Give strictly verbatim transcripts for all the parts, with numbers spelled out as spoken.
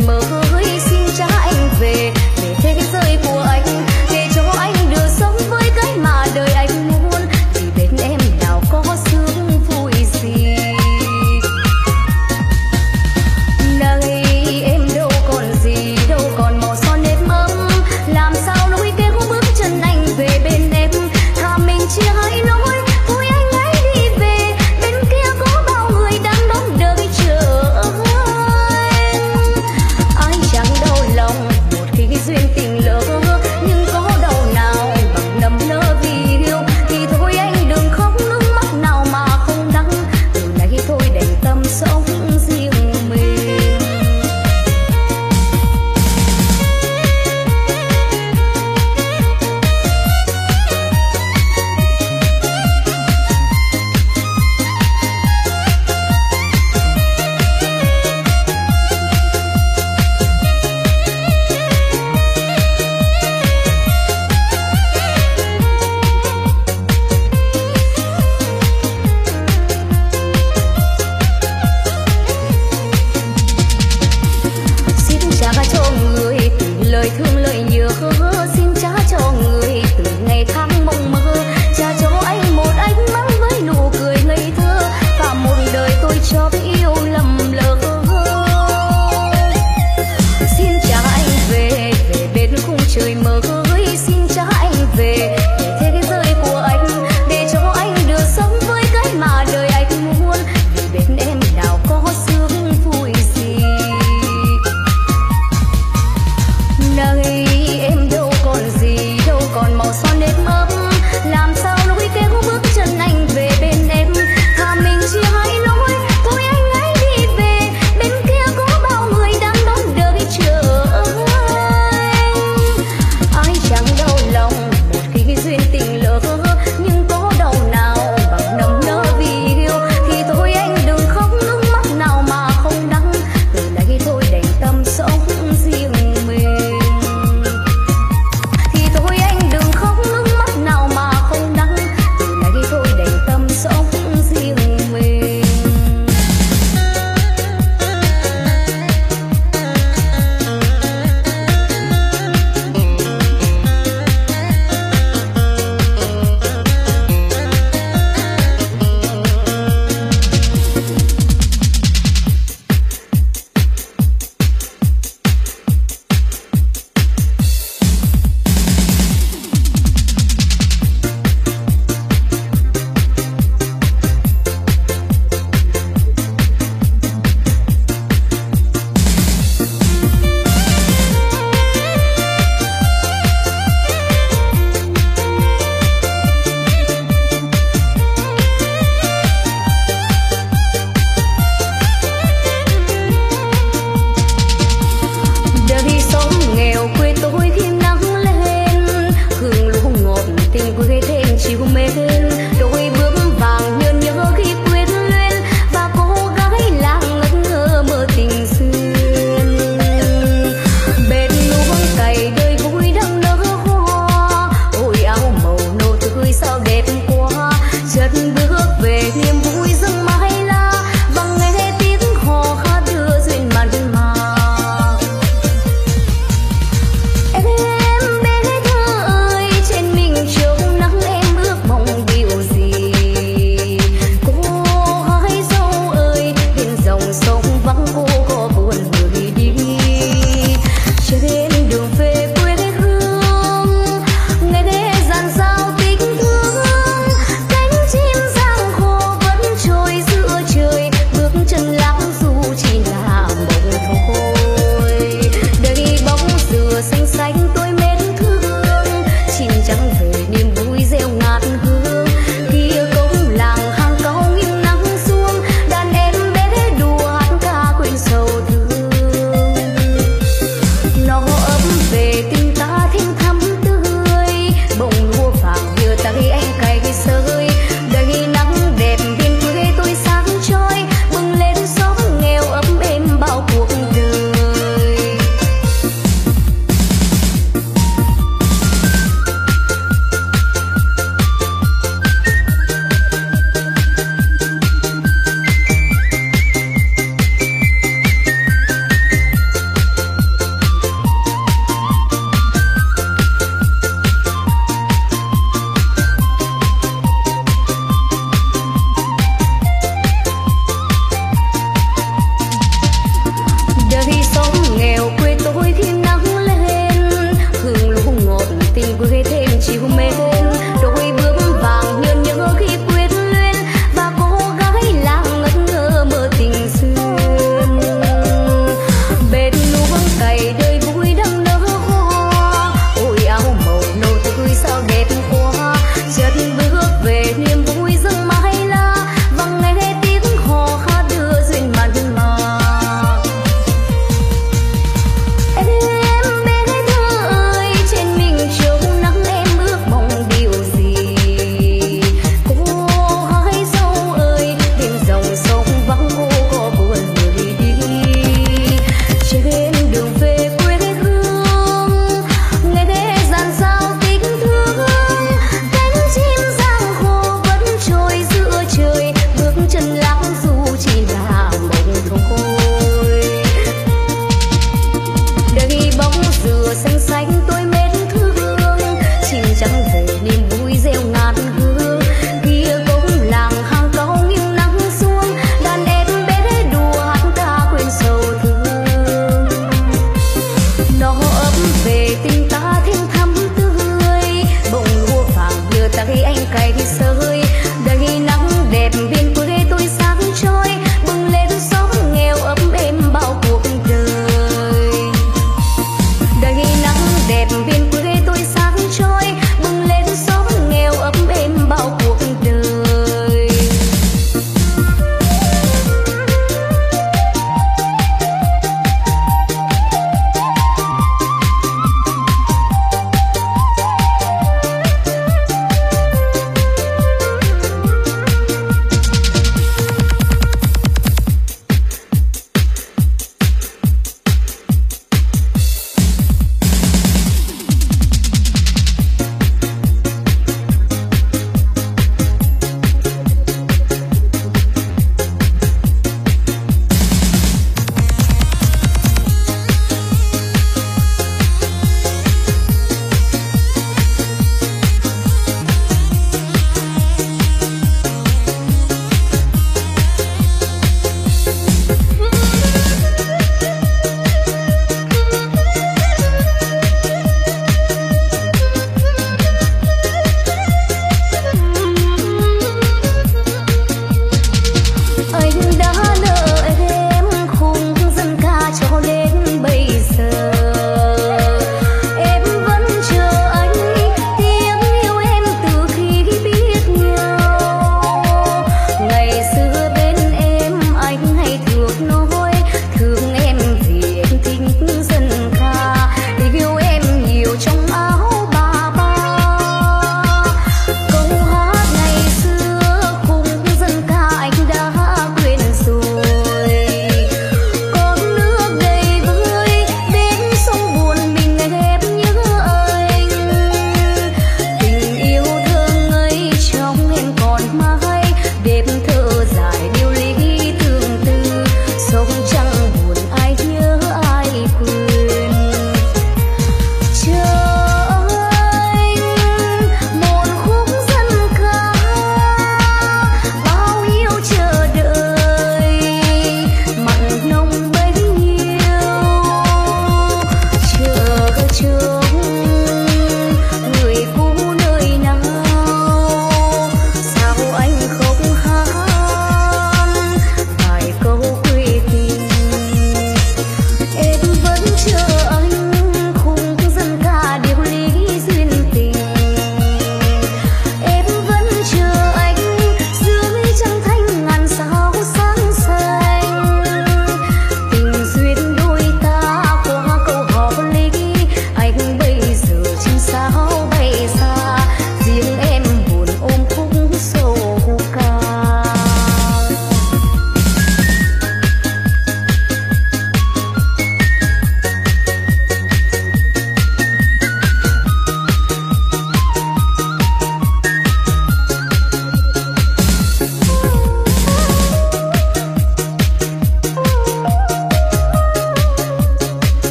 Ai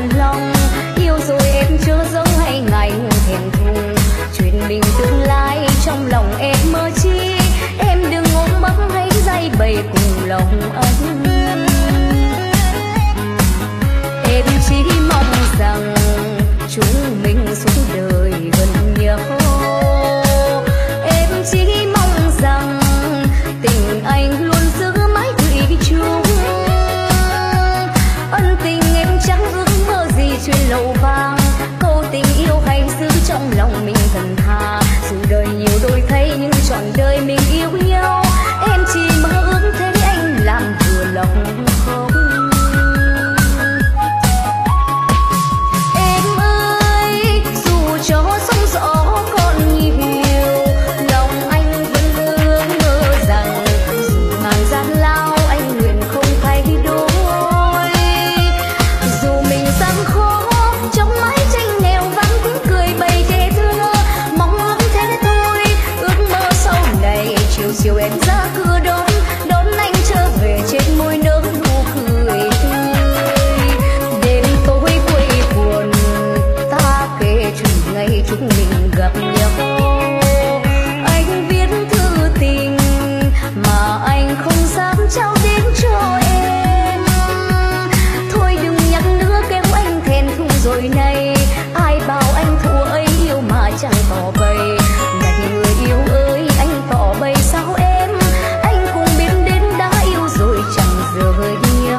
dằn lòng. Yêu rồi em chớ giấu hay ngại ngùng thẹn thùng, chuyện mình tương lai trong lòng em mơ chi. Em đừng ôm ấp hay dây bầy cùng lòng anh. Em chỉ mong rằng chúng mình suốt đời gần nhau. Em chỉ mong rằng tình anh luôn giữ mãi thủy chung. Ân tình em chẳng ước mơ gì chuyện lầu vàng, câu tình yêu hãy giữ trong lòng mình thật thà. Dù đời nhiều đổi thay nhưng trọn đời mình yêu nhau. Em chỉ mơ ước thấy anh làm vừa lòng không. Em ơi dù cho sóng gió còn nhiều, lòng anh vẫn ước mơ rằng dù ngàn gian lao anh nguyện không thay đổi. Dù mình gian khó trong mái tranh nghèo vắng tiếng cười bày trẻ thơ, mong ước thế thôi. Ước mơ sau này chiều chiều em ra cửa đón đón anh trở về trên môi nở nụ cười tươi. Đêm tối quây buồn ta kể chuyện ngày chúng mình gặp nhau. Anh viết thư tình mà anh không dám trao đến cho em. Thôi đừng nhắc nữa kêu anh thẹn thùng rồi này. Ai bảo anh thua ấy yêu mà chẳng tỏ bày. Này người yêu ơi anh tỏ bày sao em. Anh cũng biết đến đã yêu rồi chẳng rời nhau.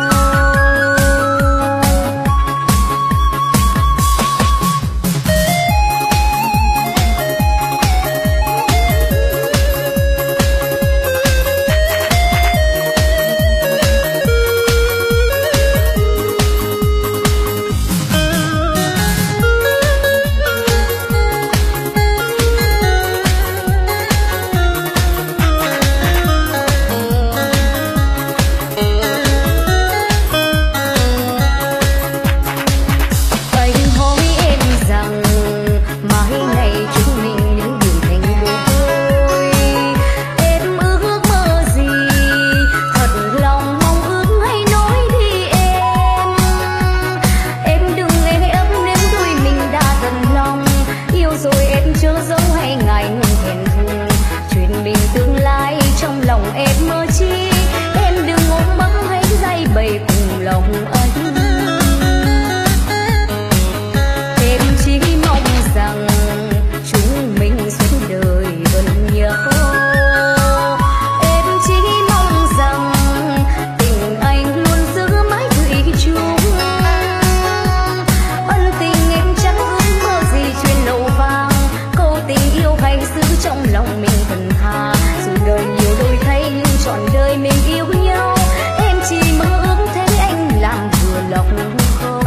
Anh hỏi em rằng mãi ngày chúng mình những đường thành đôi. Em ước mơ gì thật lòng mong ước hãy nói đi em. Em đừng nghe ấp nếu đôi mình đã thật lòng. Yêu rồi em chớ giấu hay ngại ngùng thẹn thùng, chuyện mình tương lai trong lòng em mơ chi. Em đừng ôm ấp hay dây bầy cùng lòng anh. Em chỉ mong rằng chúng mình suốt đời gần nhau. Em chỉ mong rằng tình anh luôn giữ mãi thủy chung. Ân tình em chẳng ước mơ gì chuyện lầu vàng, câu tình yêu hãy giữ trong lòng mình thật thà. Dù đời nhiều đổi thay nhưng trọn đời mình yêu nhau. Em chỉ mơ ước thấy anh làm vừa lòng không.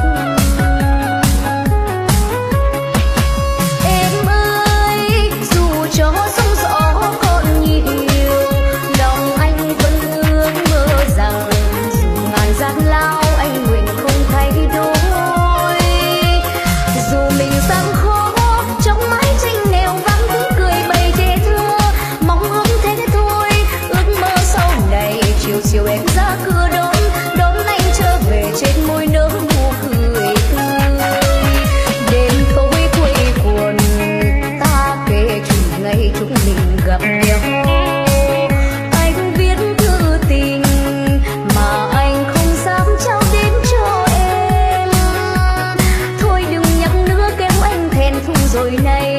Em ơi dù cho sóng gió còn nhiều, lòng anh vẫn ước mơ rằng dù ngàn gian lao anh nguyện không thay đổi. Dù mình gian khó trong mái tranh nghèo vắng tiếng cười bày trẻ thơ, mong ước thế thôi. Ước mơ sau này chiều chiều em ra cửa đón đón anh trở về trên môi nở nụ cười tươi. Đêm tối quây quần ta kể chuyện ngày chúng mình gặp nhau. Anh viết thư tình mà anh không dám trao đến cho em. Thôi đừng nhắc nữa kêu anh thẹn thùng rồi này.